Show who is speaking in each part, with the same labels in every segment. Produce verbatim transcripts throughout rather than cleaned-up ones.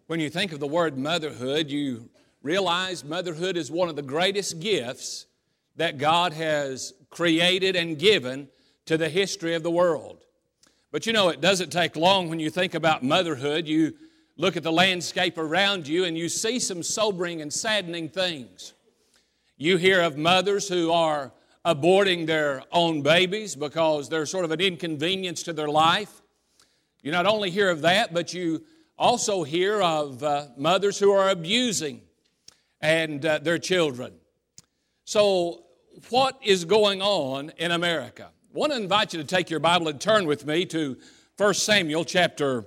Speaker 1: When you think of the word motherhood, you realize motherhood is one of the greatest gifts that God has created and given to the history of the world. But you know, it doesn't take long when you think about motherhood. You look at the landscape around you and you see some sobering and saddening things. You hear of mothers who are aborting their own babies because they're sort of an inconvenience to their life. You not only hear of that, but you also hear of uh, mothers who are abusing and uh, their children. So what is going on in America? I want to invite you to take your Bible and turn with me to First Samuel chapter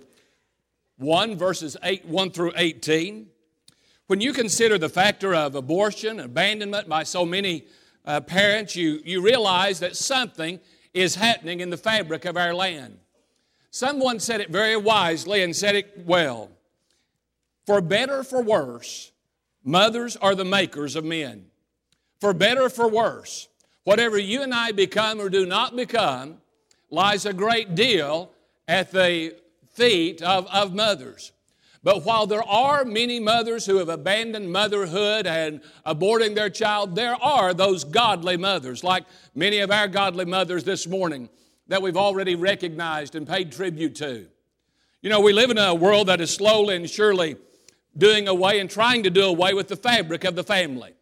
Speaker 1: one, verses eight, one through eighteen. When you consider the factor of abortion, abandonment by so many uh, parents, you, you realize that something is happening in the fabric of our land. Someone said it very wisely and said it well. For better or for worse, mothers are the makers of men. For better or for worse, whatever you and I become or do not become lies a great deal at the feet of, of mothers. But while there are many mothers who have abandoned motherhood and aborting their child, there are those godly mothers, like many of our godly mothers this morning, that we've already recognized and paid tribute to. You know, we live in a world that is slowly and surely doing away and trying to do away with the fabric of the family.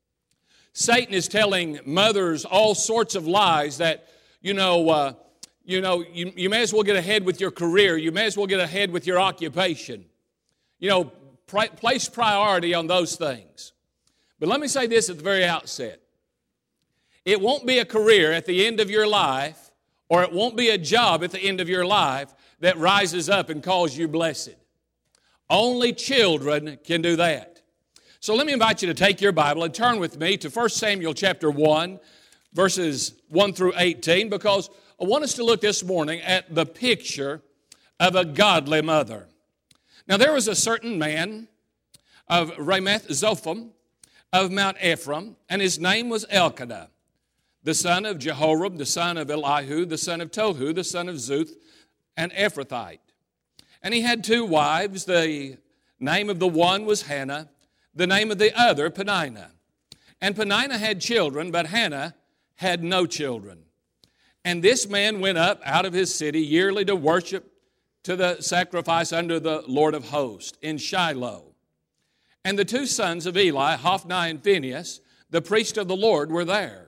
Speaker 1: Satan is telling mothers all sorts of lies that, you know, uh, you know, you, you may as well get ahead with your career. You may as well get ahead with your occupation. You know, pri- place priority on those things. But let me say this at the very outset. It won't be a career at the end of your life, or it won't be a job at the end of your life that rises up and calls you blessed. Only children can do that. So let me invite you to take your Bible and turn with me to First Samuel chapter one, verses one through eighteen, because I want us to look this morning at the picture of a godly mother. Now there was a certain man of Ramath Zophim of Mount Ephraim, and his name was Elkanah, the son of Jehoram, the son of Elihu, the son of Tohu, the son of Zuth, an Ephrathite. And he had two wives. The name of the one was Hannah, the name of the other Peninnah. And Peninnah had children, but Hannah had no children. And this man went up out of his city yearly to worship to the sacrifice under the Lord of hosts in Shiloh. And the two sons of Eli, Hophni and Phinehas, the priest of the Lord, were there.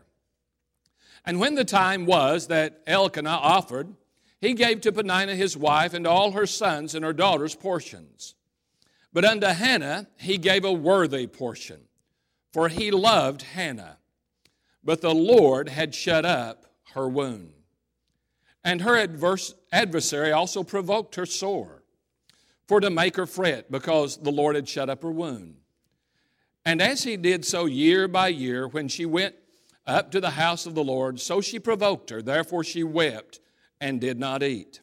Speaker 1: And when the time was that Elkanah offered, he gave to Peninnah his wife and all her sons and her daughters portions. But unto Hannah he gave a worthy portion, for he loved Hannah. But the Lord had shut up her womb. And her adverse adversary also provoked her sore, for to make her fret, because the Lord had shut up her womb. And as he did so year by year, when she went up to the house of the Lord, so she provoked her. Therefore she wept and did not eat.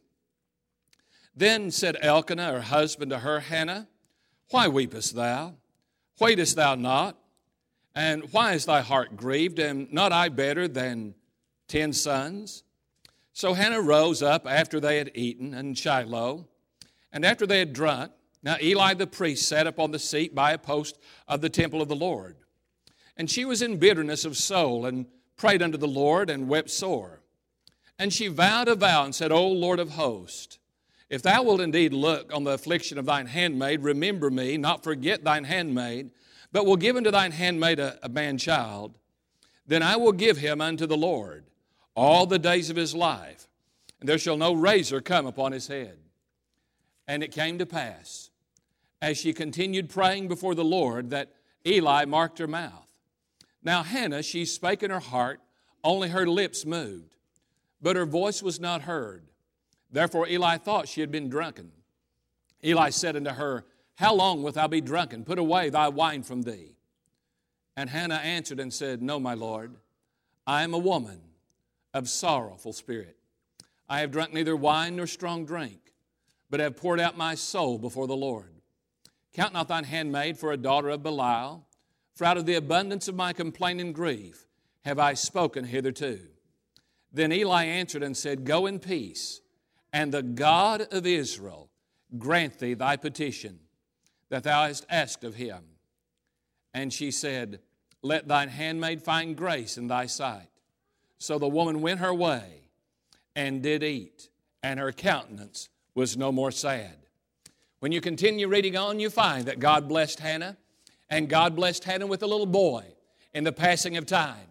Speaker 1: Then said Elkanah, her husband, to her, Hannah, why weepest thou? Waitest thou not? And why is thy heart grieved? Am not I better than ten sons? So Hannah rose up after they had eaten in Shiloh, and after they had drunk. Now Eli the priest sat upon the seat by a post of the temple of the Lord. And she was in bitterness of soul, and prayed unto the Lord, and wept sore. And she vowed a vow, and said, O Lord of hosts, if thou wilt indeed look on the affliction of thine handmaid, remember me, not forget thine handmaid, but will give unto thine handmaid a, a man-child, then I will give him unto the Lord all the days of his life, and there shall no razor come upon his head. And it came to pass, as she continued praying before the Lord, that Eli marked her mouth. Now Hannah, she spake in her heart, only her lips moved, but her voice was not heard. Therefore Eli thought she had been drunken. Eli said unto her, How long wilt thou be drunken? Put away thy wine from thee. And Hannah answered and said, No, my Lord, I am a woman of sorrowful spirit. I have drunk neither wine nor strong drink, but have poured out my soul before the Lord. Count not thine handmaid for a daughter of Belial, for out of the abundance of my complaint and grief have I spoken hitherto. Then Eli answered and said, Go in peace, and the God of Israel grant thee thy petition. that thou hast asked of him. And she said, Let thine handmaid find grace in thy sight. So the woman went her way and did eat, and her countenance was no more sad. When you continue reading on, you find that God blessed Hannah, and God blessed Hannah with a little boy in the passing of time.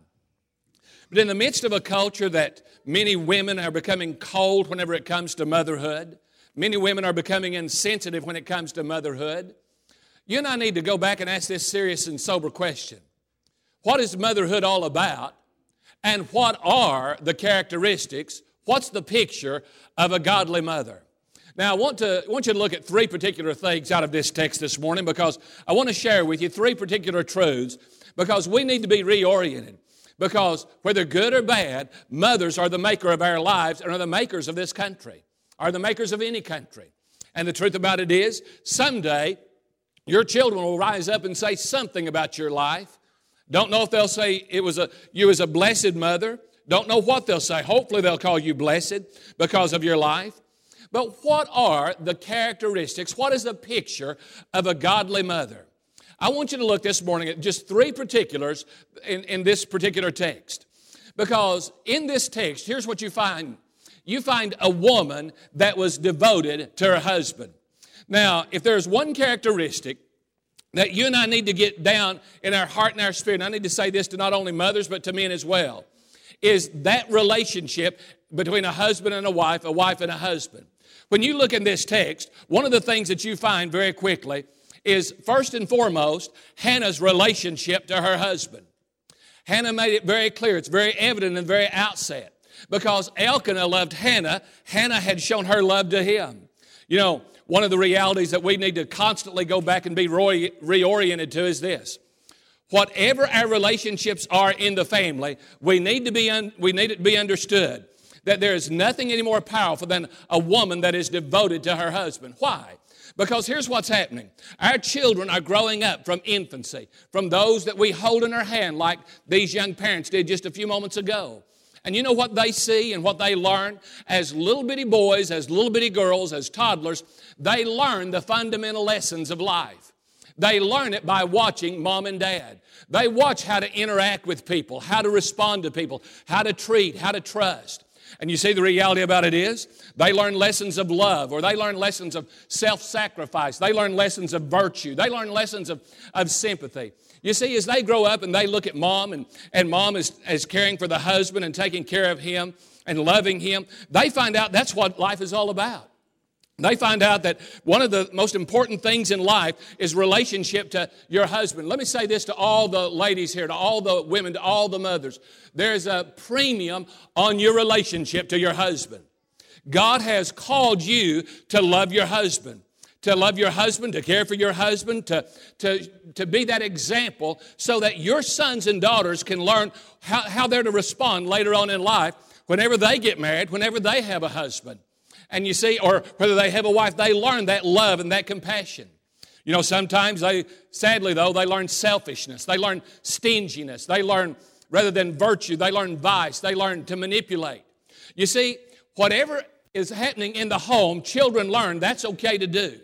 Speaker 1: But in the midst of a culture that many women are becoming cold whenever it comes to motherhood, many women are becoming insensitive when it comes to motherhood, you and I need to go back and ask this serious and sober question. What is motherhood all about? And what are the characteristics? What's the picture of a godly mother? Now, I want to I want you to look at three particular things out of this text this morning, because I want to share with you three particular truths, because we need to be reoriented. Because whether good or bad, mothers are the maker of our lives and are the makers of this country, are the makers of any country. And the truth about it is, someday your children will rise up and say something about your life. Don't know if they'll say it was a you as a blessed mother. Don't know what they'll say. Hopefully they'll call you blessed because of your life. But what are the characteristics? What is the picture of a godly mother? I want you to look this morning at just three particulars in, in this particular text. Because in this text, here's what you find. You find a woman that was devoted to her husband. Now, if there's one characteristic that you and I need to get down in our heart and our spirit, and I need to say this to not only mothers but to men as well, is that relationship between a husband and a wife, a wife and a husband. When you look in this text, one of the things that you find very quickly is, first and foremost, Hannah's relationship to her husband. Hannah made it very clear. It's very evident in the very outset. Because Elkanah loved Hannah, Hannah had shown her love to him. You know, one of the realities that we need to constantly go back and be reoriented to is this. Whatever our relationships are in the family, we need to be un- we need it to be understood that there is nothing any more powerful than a woman that is devoted to her husband. Why? Because here's what's happening. Our children are growing up from infancy, from those that we hold in our hand like these young parents did just a few moments ago. And you know what they see and what they learn? As little bitty boys, as little bitty girls, as toddlers, they learn the fundamental lessons of life. They learn it by watching mom and dad. They watch how to interact with people, how to respond to people, how to treat, how to trust. And you see, the reality about it is they learn lessons of love, or they learn lessons of self-sacrifice. They learn lessons of virtue. They learn lessons of, of sympathy. You see, as they grow up and they look at mom, and, and mom is, is caring for the husband and taking care of him and loving him, they find out that's what life is all about. They find out that one of the most important things in life is relationship to your husband. Let me say this to all the ladies here, to all the women, to all the mothers. There's a premium on your relationship to your husband. God has called you to love your husband, to love your husband, to care for your husband, to, to, to be that example so that your sons and daughters can learn how, how they're to respond later on in life whenever they get married, whenever they have a husband. And you see, or whether they have a wife, they learn that love and that compassion. You know, sometimes they, sadly though, they learn selfishness. They learn stinginess. They learn, rather than virtue, they learn vice. They learn to manipulate. You see, whatever is happening in the home, children learn that's okay to do.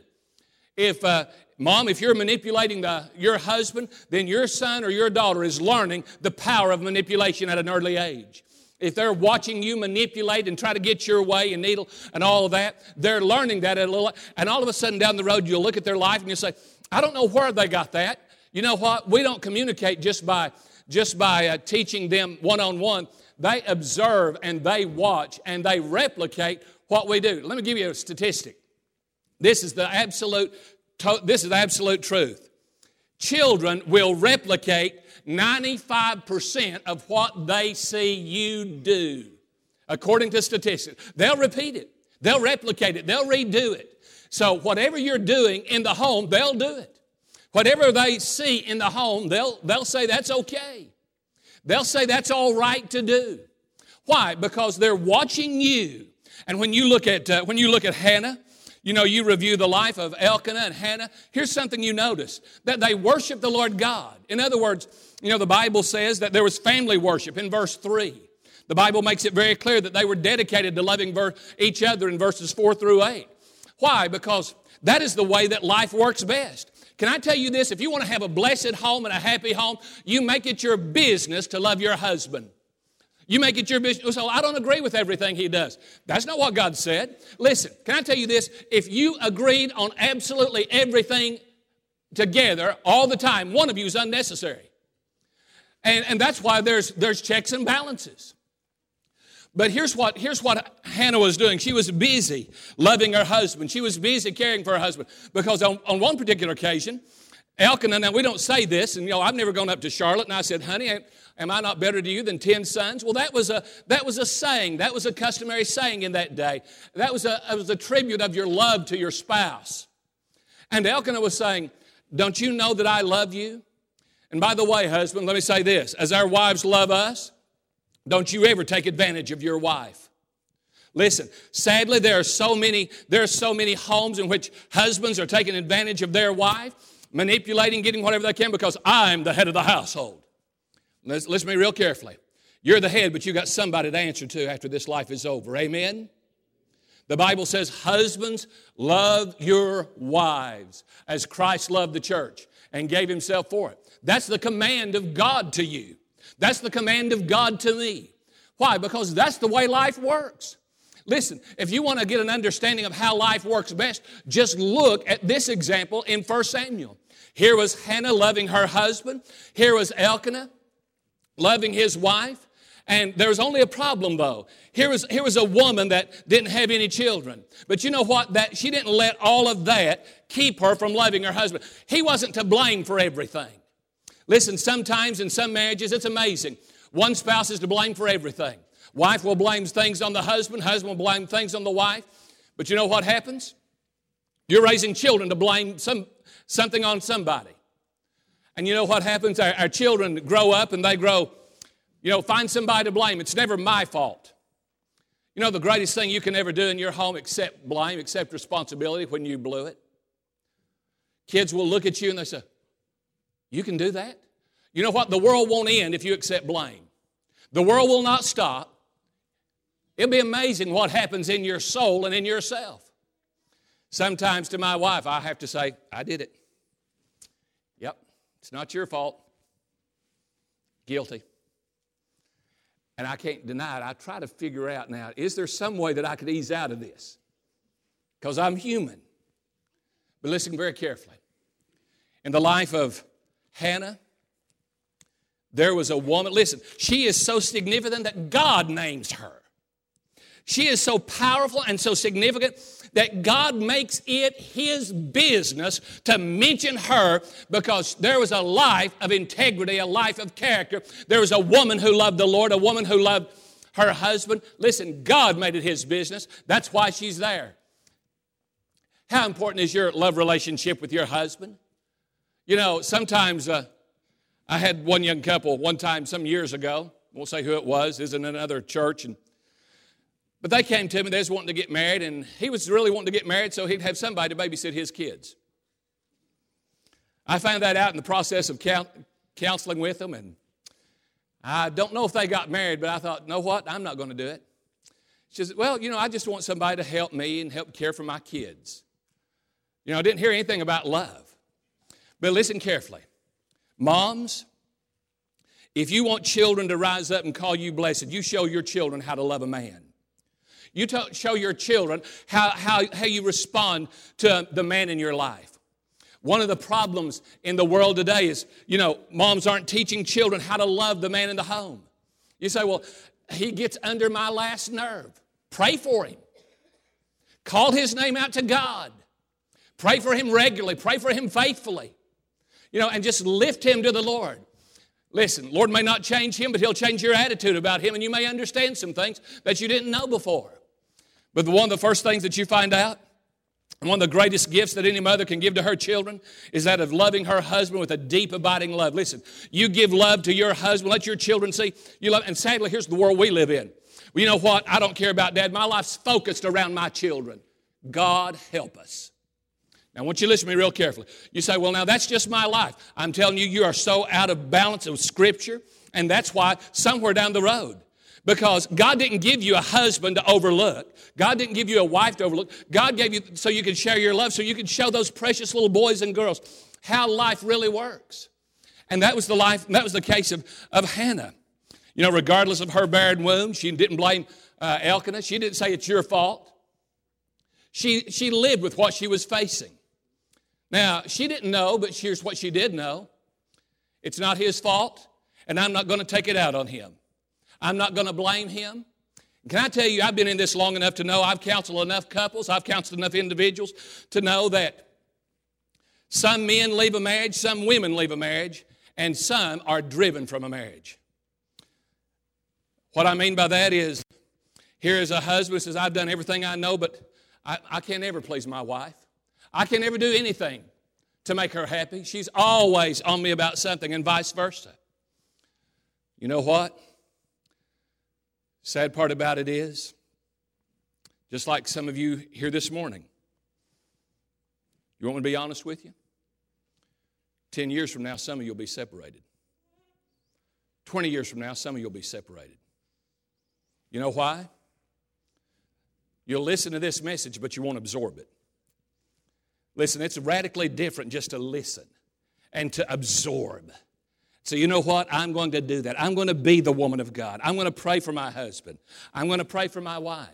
Speaker 1: If, uh, Mom, if you're manipulating the, your husband, then your son or your daughter is learning the power of manipulation at an early age. If they're watching you manipulate and try to get your way and needle and all of that, they're learning that at a little, and all of a sudden down the road you'll look at their life and you'll say, I don't know where they got that. You know what? We don't communicate just by, just by uh, teaching them one-on-one. They observe and they watch and they replicate what we do. Let me give you a statistic. This is the absolute, this is the absolute truth. Children will replicate ninety-five percent of what they see you do, according to statistics. They'll repeat it. They'll replicate it. They'll redo it. So whatever you're doing in the home, they'll do it. Whatever they see in the home, they'll, they'll say that's okay. They'll say that's all right to do. Why? Because they're watching you. And when you look at, uh, when you look at Hannah, you know, you review the life of Elkanah and Hannah, here's something you notice, that they worship the Lord God. In other words, you know, the Bible says that there was family worship in verse three. The Bible makes it very clear that they were dedicated to loving each other in verses four through eight. Why? Because that is the way that life works best. Can I tell you this? If you want to have a blessed home and a happy home, you make it your business to love your husband. You make it your business. So I don't agree with everything he does. That's not what God said. Listen, can I tell you this? If you agreed on absolutely everything together all the time, one of you is unnecessary. And, and that's why there's, there's checks and balances. But here's what, here's what Hannah was doing. She was busy loving her husband. She was busy caring for her husband. Because on, on one particular occasion, Elkanah, now we don't say this, and you know, I've never gone up to Charlotte and I said, honey, am I not better to you than ten sons? Well, that was a, that was a saying. That was a customary saying in that day. That was a, it was a tribute of your love to your spouse. And Elkanah was saying, don't you know that I love you? And by the way, husband, let me say this. As our wives love us, don't you ever take advantage of your wife. Listen, sadly, there are so many, there are so many homes in which husbands are taking advantage of their wife, manipulating, getting whatever they can because I'm the head of the household. Listen, listen to me real carefully. You're the head, but you got somebody to answer to after this life is over. Amen? The Bible says, husbands, love your wives as Christ loved the church and gave himself for it. That's the command of God to you. That's the command of God to me. Why? Because that's the way life works. Listen, if you want to get an understanding of how life works best, just look at this example in First Samuel. Here was Hannah loving her husband. Here was Elkanah loving his wife. And there was only a problem, though. Here was, here was a woman that didn't have any children. But you know what? That she didn't let all of that keep her from loving her husband. He wasn't to blame for everything. Listen, sometimes in some marriages, it's amazing. One spouse is to blame for everything. Wife will blame things on the husband. Husband will blame things on the wife. But you know what happens? You're raising children to blame some, something on somebody. And you know what happens? Our, our children grow up and they grow, you know, find somebody to blame. It's never my fault. You know, the greatest thing you can ever do in your home, accept blame, accept responsibility when you blew it. Kids will look at you and they say, you can do that? You know what? The world won't end if you accept blame. The world will not stop. It'll be amazing what happens in your soul and in yourself. Sometimes to my wife, I have to say, I did it. Yep, it's not your fault. Guilty. And I can't deny it. I try to figure out now, is there some way that I could ease out of this? Because I'm human. But listen very carefully. In the life of Hannah, there was a woman. Listen, she is so significant that God names her. She is so powerful and so significant that God makes it his business to mention her because there was a life of integrity, a life of character. There was a woman who loved the Lord, a woman who loved her husband. Listen, God made it his business. That's why she's there. How important is your love relationship with your husband? You know, sometimes uh, I had one young couple one time some years ago. I won't say who it was. It was in another church. And, but they came to me. They was wanting to get married. And he was really wanting to get married so he'd have somebody to babysit his kids. I found that out in the process of counseling with them. And I don't know if they got married, but I thought, you know what? I'm not going to do it. She said, well, you know, I just want somebody to help me and help care for my kids. You know, I didn't hear anything about love. But listen carefully. Moms, if you want children to rise up and call you blessed, you show your children how to love a man. You t- show your children how, how, how you respond to the man in your life. One of the problems in the world today is, you know, moms aren't teaching children how to love the man in the home. You say, well, he gets under my last nerve. Pray for him. Call his name out to God. Pray for him regularly. Pray for him faithfully. You know, and just lift him to the Lord. Listen, Lord may not change him, but he'll change your attitude about him, and you may understand some things that you didn't know before. But one of the first things that you find out, and one of the greatest gifts that any mother can give to her children is that of loving her husband with a deep, abiding love. Listen, you give love to your husband. Let your children see you love. And sadly, here's the world we live in. Well, you know what? I don't care about Dad. My life's focused around my children. God help us. Now, I want you to listen to me real carefully. You say, well, now that's just my life. I'm telling you, you are so out of balance with Scripture, and that's why somewhere down the road, because God didn't give you a husband to overlook. God didn't give you a wife to overlook. God gave you so you could share your love, so you could show those precious little boys and girls how life really works. And that was the life, that was the case of, of Hannah. You know, regardless of her barren womb, she didn't blame uh, Elkanah. She didn't say it's your fault. She, she lived with what she was facing. Now, she didn't know, but here's what she did know. It's not his fault, and I'm not going to take it out on him. I'm not going to blame him. Can I tell you, I've been in this long enough to know, I've counseled enough couples, I've counseled enough individuals to know that some men leave a marriage, some women leave a marriage, and some are driven from a marriage. What I mean by that is, here is a husband who says, I've done everything I know, but I, I can't ever please my wife. I can't ever do anything to make her happy. She's always on me about something, and vice versa. You know what? Sad part about it is, just like some of you here this morning, you want me to be honest with you? Ten years from now, some of you will be separated. Twenty years from now, some of you will be separated. You know why? You'll listen to this message, but you won't absorb it. Listen, it's radically different just to listen and to absorb. So you know what? I'm going to do that. I'm going to be the woman of God. I'm going to pray for my husband. I'm going to pray for my wife.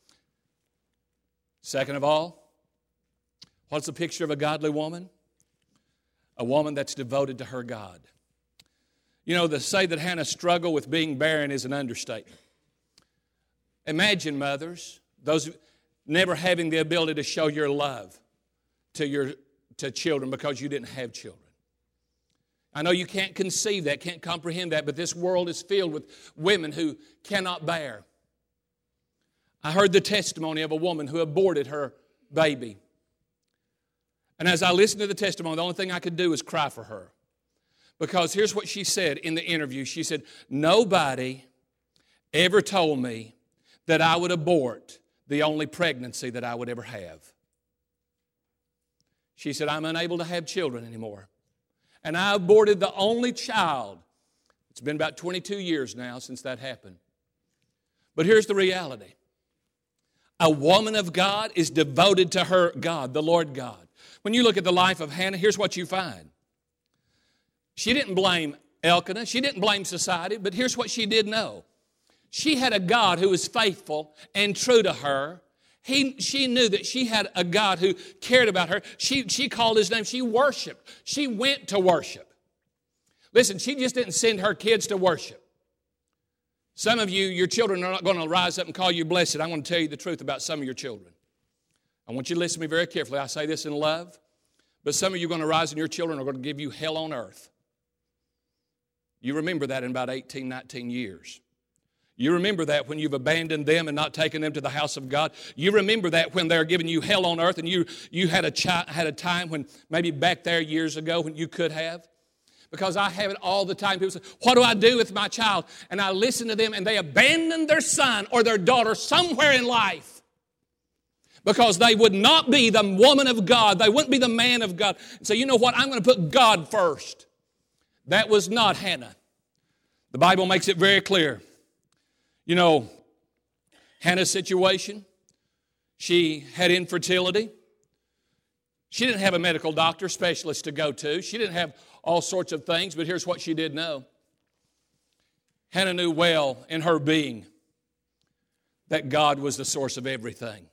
Speaker 1: Second of all, what's the picture of a godly woman? A woman that's devoted to her God. You know, to say that Hannah struggled with being barren is an understatement. Imagine mothers, those never having the ability to show your love to your to children because you didn't have children. I know you can't conceive that, can't comprehend that, but this world is filled with women who cannot bear. I heard the testimony of a woman who aborted her baby. And as I listened to the testimony, the only thing I could do was cry for her. Because here's what she said in the interview. She said, nobody ever told me that I would abort the only pregnancy that I would ever have. She said, I'm unable to have children anymore. And I aborted the only child. It's been about twenty-two years now since that happened. But here's the reality. A woman of God is devoted to her God, the Lord God. When you look at the life of Hannah, here's what you find. She didn't blame Elkanah. She didn't blame society. But here's what she did know. She had a God who was faithful and true to her. He, she knew that she had a God who cared about her. She, she called His name. She worshiped. She went to worship. Listen, she just didn't send her kids to worship. Some of you, your children are not going to rise up and call you blessed. I'm going to tell you the truth about some of your children. I want you to listen to me very carefully. I say this in love. But some of you are going to rise and your children are going to give you hell on earth. You remember that in about eighteen, nineteen years. You remember that when you've abandoned them and not taken them to the house of God. You remember that when they're giving you hell on earth and you, you had, a chi- had a time when maybe back there years ago when you could have. Because I have it all the time. People say, what do I do with my child? And I listen to them and they abandon their son or their daughter somewhere in life. Because they would not be the woman of God. They wouldn't be the man of God. And so you know what? I'm going to put God first. That was not Hannah. The Bible makes it very clear. You know, Hannah's situation, she had infertility. She didn't have a medical doctor, specialist to go to. She didn't have all sorts of things, but here's what she did know. Hannah knew well in her being that God was the source of everything.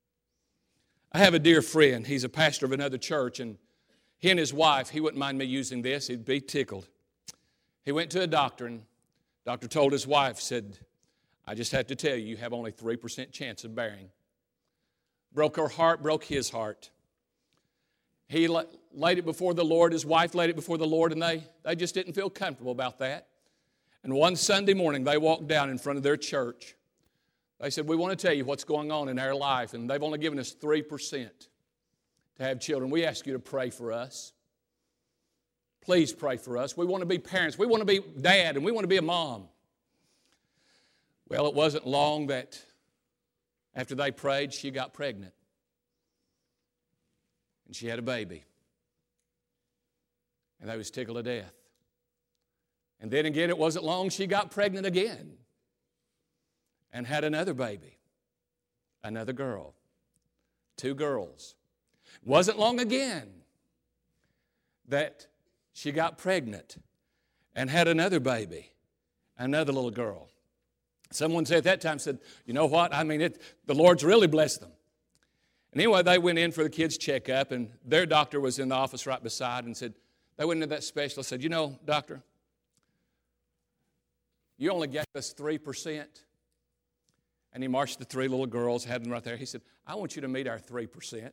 Speaker 1: I have a dear friend. He's a pastor of another church, and he and his wife, he wouldn't mind me using this. He'd be tickled. He went to a doctor, and the doctor told his wife, said, I just have to tell you, you have only three percent chance of bearing. Broke her heart, broke his heart. He laid it before the Lord, his wife laid it before the Lord, and they, they just didn't feel comfortable about that. And one Sunday morning, they walked down in front of their church. They said, we want to tell you what's going on in our life, and they've only given us three percent to have children. We ask you to pray for us. Please pray for us. We want to be parents. We want to be dad, and we want to be a mom. Well, it wasn't long that after they prayed, she got pregnant. And she had a baby. And they was tickled to death. And then again, it wasn't long she got pregnant again. And had another baby. Another girl. Two girls. Wasn't long again that she got pregnant and had another baby, another little girl. Someone said at that time, said, you know what, I mean, it, the Lord's really blessed them. And anyway, they went in for the kids' checkup, and their doctor was in the office right beside and said, they went into that specialist, said, you know, doctor, you only gave us three percent. And he marched the three little girls, had them right there. He said, I want you to meet our three percent.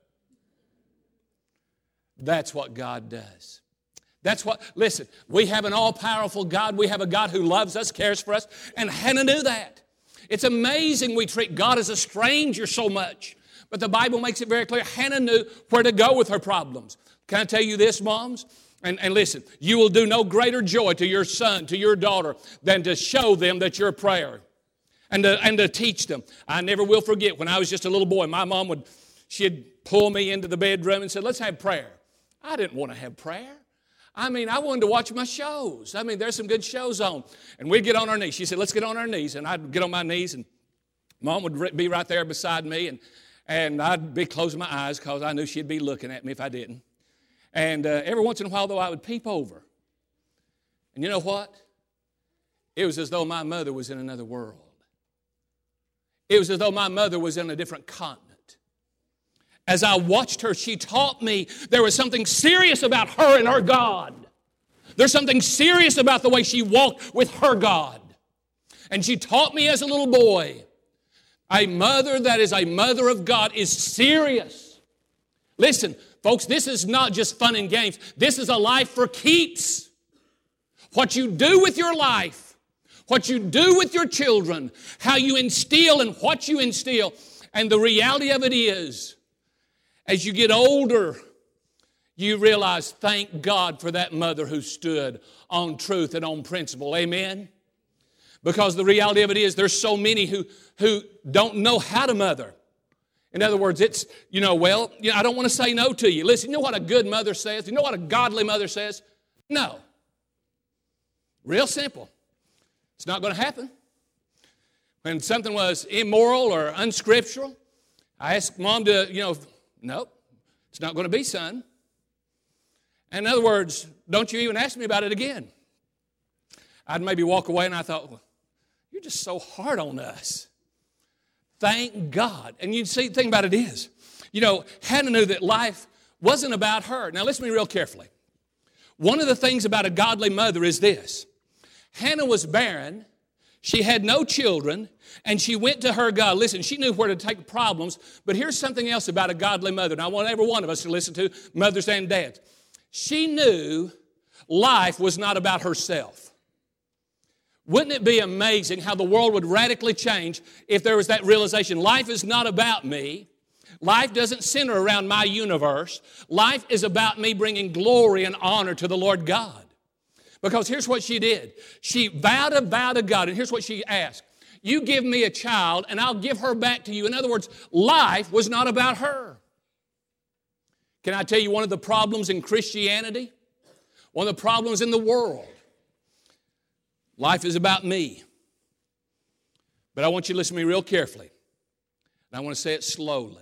Speaker 1: That's what God does. That's what, listen, we have an all-powerful God. We have a God who loves us, cares for us, and Hannah knew that. It's amazing we treat God as a stranger so much. But the Bible makes it very clear. Hannah knew where to go with her problems. Can I tell you this, moms? And, and listen, you will do no greater joy to your son, to your daughter, than to show them that you're a prayer and to, and to teach them. I never will forget when I was just a little boy, my mom would, she'd pull me into the bedroom and said, let's have prayer. I didn't want to have prayer. I mean, I wanted to watch my shows. I mean, there's some good shows on. And we'd get on our knees. She said, let's get on our knees. And I'd get on my knees, and Mom would be right there beside me, and, and I'd be closing my eyes because I knew she'd be looking at me if I didn't. And uh, every once in a while, though, I would peep over. And you know what? It was as though my mother was in another world. It was as though my mother was in a different continent. As I watched her, she taught me there was something serious about her and her God. There's something serious about the way she walked with her God. And she taught me as a little boy, a mother that is a mother of God is serious. Listen, folks, this is not just fun and games. This is a life for keeps. What you do with your life, what you do with your children, how you instill and what you instill. And the reality of it is, as you get older, you realize, thank God for that mother who stood on truth and on principle. Amen? Because the reality of it is, there's so many who, who don't know how to mother. In other words, it's, you know, well, you know, I don't want to say no to you. Listen, you know what a good mother says? You know what a godly mother says? No. Real simple. It's not going to happen. When something was immoral or unscriptural, I asked Mom to, you know, no, it's not going to be, son. And in other words, don't you even ask me about it again. I'd maybe walk away, and I thought, well, you're just so hard on us. Thank God. And you see, the thing about it is, you know, Hannah knew that life wasn't about her. Now, listen to me real carefully. One of the things about a godly mother is this. Hannah was barren. She had no children, and she went to her God. Listen, she knew where to take problems, but here's something else about a godly mother, and I want every one of us to listen to, mothers and dads. She knew life was not about herself. Wouldn't it be amazing how the world would radically change if there was that realization? Life is not about me. Life doesn't center around my universe. Life is about me bringing glory and honor to the Lord God. Because here's what she did. She vowed a vow to God, and here's what she asked. You give me a child, and I'll give her back to you. In other words, life was not about her. Can I tell you one of the problems in Christianity? One of the problems in the world. Life is about me. But I want you to listen to me real carefully. And I want to say it slowly.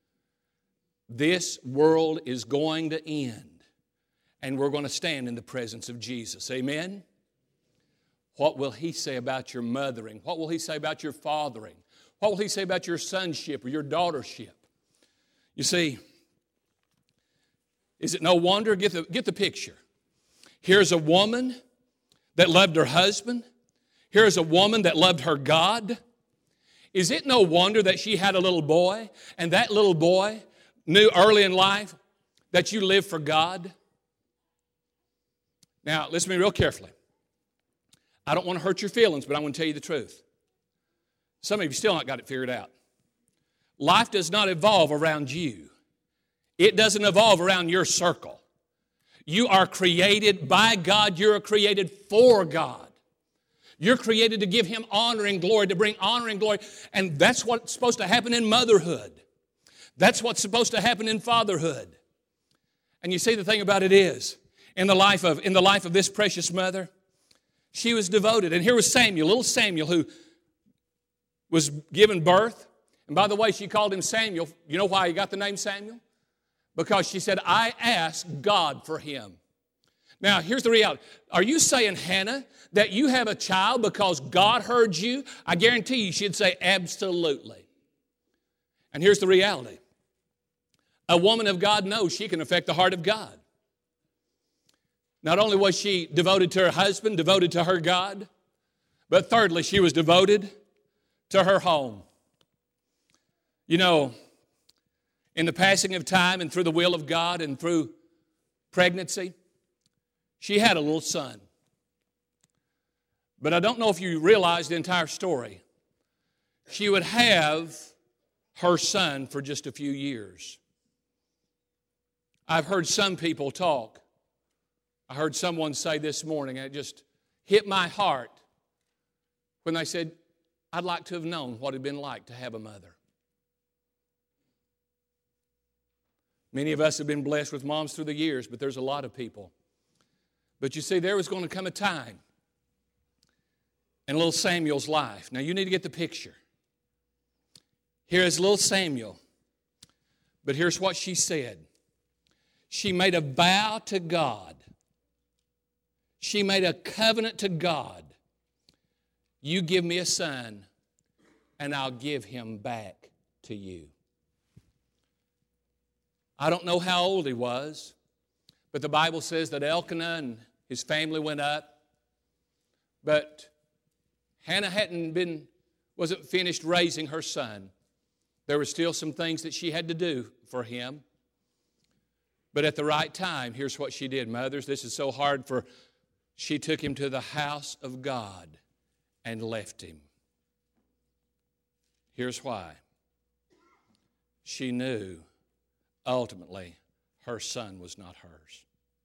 Speaker 1: This world is going to end. And we're going to stand in the presence of Jesus. Amen? What will He say about your mothering? What will He say about your fathering? What will He say about your sonship or your daughtership? You see, is it no wonder? Get the, get the picture. Here's a woman that loved her husband. Here's a woman that loved her God. Is it no wonder that she had a little boy, and that little boy knew early in life that you live for God? Now, listen to me real carefully. I don't want to hurt your feelings, but I want to tell you the truth. Some of you still not got it figured out. Life does not evolve around you. It doesn't evolve around your circle. You are created by God. You're created for God. You're created to give Him honor and glory, to bring honor and glory. And that's what's supposed to happen in motherhood. That's what's supposed to happen in fatherhood. And you see, the thing about it is, In the life of in the life of this precious mother, she was devoted. And here was Samuel, little Samuel, who was given birth. And by the way, she called him Samuel. You know why he got the name Samuel? because she said, I asked God for him. Now, here's the reality. Are you saying, Hannah, that you have a child because God heard you? I guarantee you she'd say absolutely. And here's the reality. A woman of God knows she can affect the heart of God. Not only was she devoted to her husband, devoted to her God, but thirdly, she was devoted to her home. You know, in the passing of time and through the will of God and through pregnancy, she had a little son. But I don't know if you realize the entire story. She would have her son for just a few years. I've heard some people talk. I heard someone say this morning, and it just hit my heart when they said, I'd like to have known what it had been like to have a mother. Many of us have been blessed with moms through the years, but there's a lot of people. But you see, there was going to come a time in little Samuel's life. Now, you need to get the picture. Here is little Samuel. But here's what she said. She made a vow to God. She made a covenant to God. You give me a son, and I'll give him back to you. I don't know how old he was, but the Bible says that Elkanah and his family went up. But Hannah hadn't been, wasn't finished raising her son. There were still some things that she had to do for him. But at the right time, here's what she did. Mothers, this is so hard for, she took him to the house of God and left him. Here's why. She knew ultimately her son was not hers.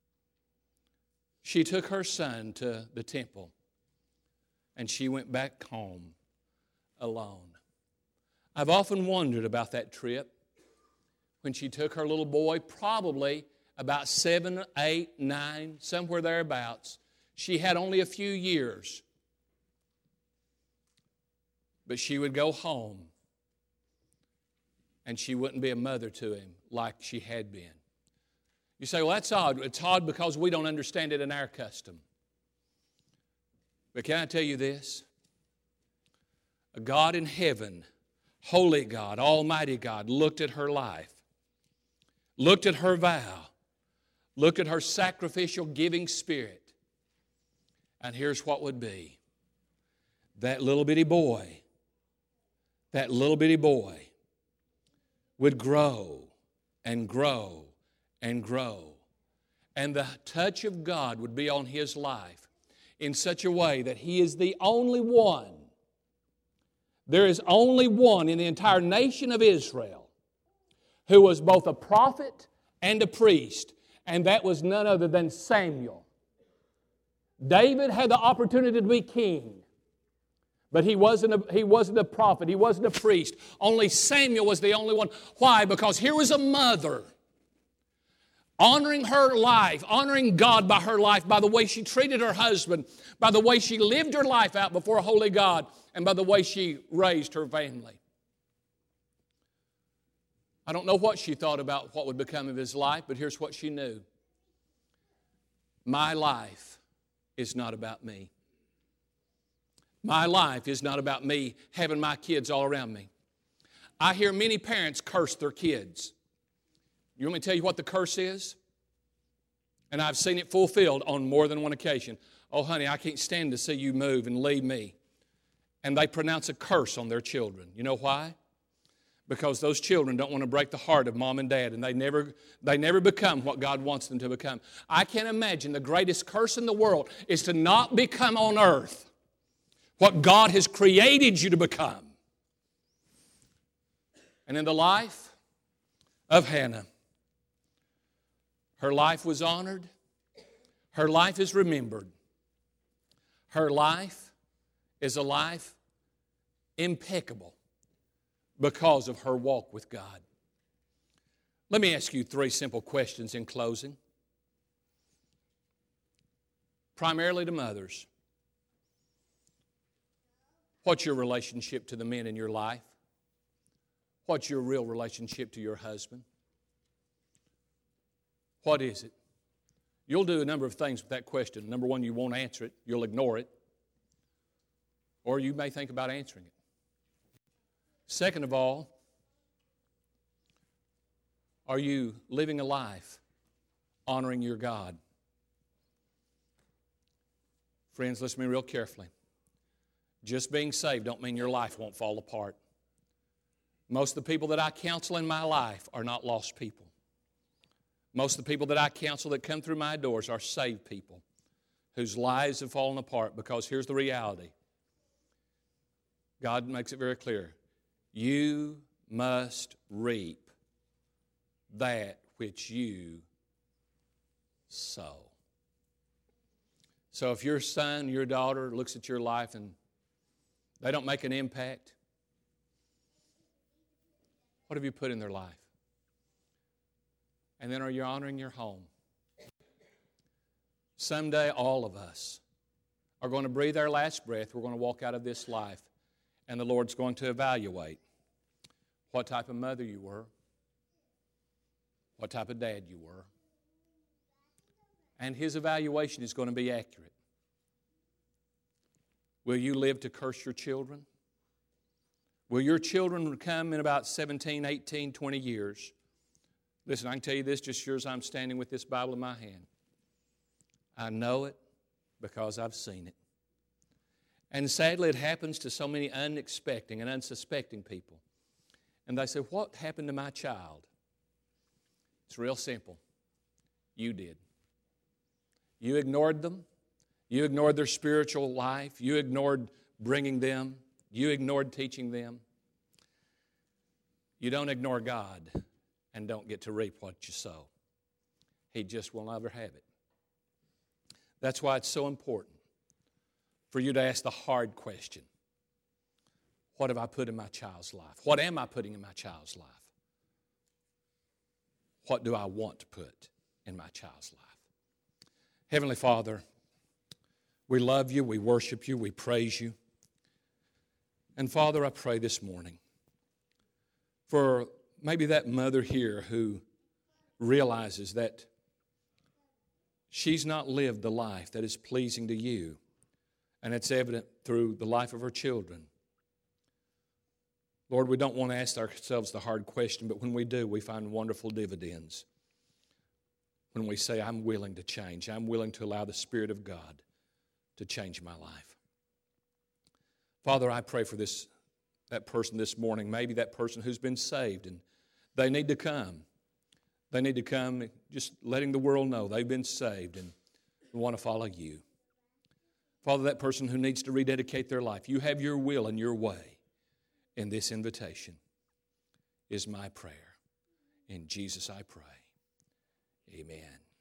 Speaker 1: She took her son to the temple and she went back home alone. I've often wondered about that trip when she took her little boy, probably about seven, eight, nine, somewhere thereabouts. She had only a few years. But she would go home and she wouldn't be a mother to him like she had been. You say, well, that's odd. It's odd because we don't understand it in our custom. But can I tell you this? A God in heaven, holy God, almighty God, looked at her life, looked at her vow, looked at her sacrificial giving spirit, and here's what would be. That little bitty boy, that little bitty boy would grow and grow and grow. And the touch of God would be on his life in such a way that he is the only one. There is only one in the entire nation of Israel who was both a prophet and a priest, and that was none other than Samuel. David had the opportunity to be king, but he wasn't a, he wasn't a prophet, he wasn't a priest. Only Samuel was the only one. Why? Because here was a mother honoring her life, honoring God by her life, by the way she treated her husband, by the way she lived her life out before a holy God, and by the way she raised her family. I don't know what she thought about what would become of his life, but here's what she knew. My life is not about me. My life is not about me having my kids all around me. I hear many parents curse their kids. You want me to tell you what the curse is? And I've seen it fulfilled on more than one occasion. Oh, honey, I can't stand to see you move and leave me. And they pronounce a curse on their children. You know why? Because those children don't want to break the heart of mom and dad, and they never, they never become what God wants them to become. I can't imagine the greatest curse in the world is to not become on earth what God has created you to become. And in the life of Hannah, her life was honored. Her life is remembered. Her life is a life impeccable because of her walk with God. Let me ask you three simple questions in closing. Primarily to mothers. What's your relationship to the men in your life? What's your real relationship to your husband? What is it? You'll do a number of things with that question. Number one, you won't answer it. You'll ignore it. Or you may think about answering it. Second of all, are you living a life honoring your God? Friends, listen to me real carefully. Just being saved don't mean your life won't fall apart. Most of the people that I counsel in my life are not lost people. Most of the people that I counsel that come through my doors are saved people whose lives have fallen apart, because here's the reality. God makes it very clear. You must reap that which you sow. So if your son, your daughter looks at your life and they don't make an impact, what have you put in their life? And then are you honoring your home? Someday all of us are going to breathe our last breath. We're going to walk out of this life, and the Lord's going to evaluate what type of mother you were, what type of dad you were. And His evaluation is going to be accurate. Will you live to curse your children? Will your children come in about seventeen, eighteen, twenty years? Listen, I can tell you this just sure as I'm standing with this Bible in my hand. I know it because I've seen it. And sadly, it happens to so many unexpecting and unsuspecting people. And they say, what happened to my child? It's real simple. You did. You ignored them. You ignored their spiritual life. You ignored bringing them. You ignored teaching them. You don't ignore God and don't get to reap what you sow. He just will never have it. That's why it's so important for you to ask the hard question. What have I put in my child's life? What am I putting in my child's life? What do I want to put in my child's life? Heavenly Father, we love you, we worship you, we praise you. And Father, I pray this morning for maybe that mother here who realizes that she's not lived the life that is pleasing to you, and it's evident through the life of her children. Lord, we don't want to ask ourselves the hard question, but when we do, we find wonderful dividends. When we say, I'm willing to change, I'm willing to allow the Spirit of God to change my life. Father, I pray for this that person this morning, maybe that person who's been saved, and they need to come. They need to come just letting the world know they've been saved and want to follow you. Father, that person who needs to rededicate their life, you have your will and your way in this invitation is my prayer. In Jesus I pray. Amen.